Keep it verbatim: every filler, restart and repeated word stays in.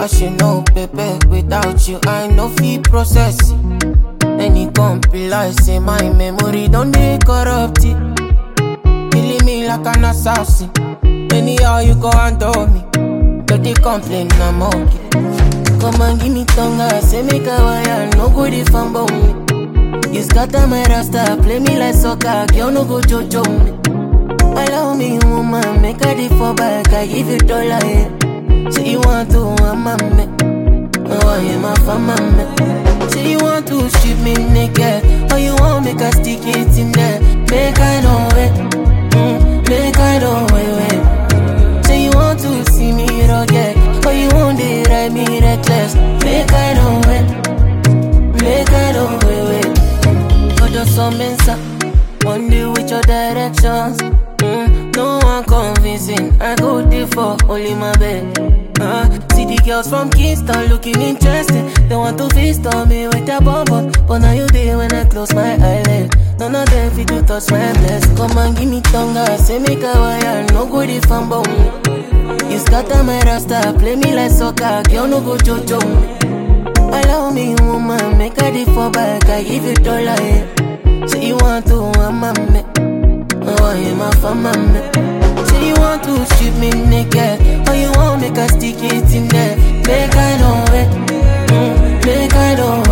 Cause you know, baby, without you, I no feel process. Any company like say my memory don't dey corrupt it. Killing me like an assassin. Anyhow you go handle me, don't they complain, I'm okay. Come and give me tongue, I say make a wire, no good if I'm bone. You scatter my rasta, play me like soccer, girl no go jojo me. Allow me woman, make a day for back, I give you dollar, yeah. Say you want to, I'm a man. Oh, I am a fan, man. Say you want to strip me naked, or you want make a stick it in there. Make I know it, mm, make I know it. Say you want to see me rugged, or you want to ride me reckless. Make I know it, make I know it. Got your some inside, one day with your directions. Mm, no one convincing, I go there for only my bed. Uh, see the girls from Kingston looking interesting. They want to feast on me with their bum bum, but now you there when I close my eyelid. None of them fit to touch my bless. Come and give me tongue, I say make a wire, no good if I'm bum. You scatter my rasta, play me like soccer, girl no go jojo me. Allow me woman, make a day for back, I give you dollar, yeah. Say you want to, I'm a man. Oh, I am a fan, man. Say you want to strip me naked, or you want make a stick it in there. Make I know it, mm, make I know